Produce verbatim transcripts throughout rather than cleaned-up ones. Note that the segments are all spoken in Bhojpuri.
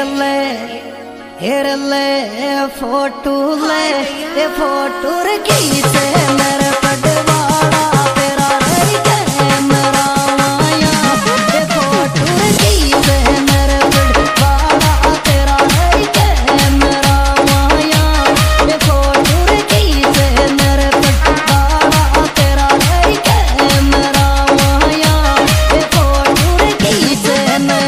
ले हेर ले फोटो ले ये फोटो रखी से मेरे पटवाड़ा तेरा रही कैमरा माया ये फोटो रखी से मेरे पटवाड़ा तेरा रही कैमरा माया ये फोटो रखी से मेरे पटवाड़ा तेरा रही कैमरा माया ये फोटो रखी से मैं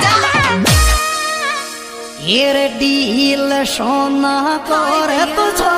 ये डील सोना करे तुझ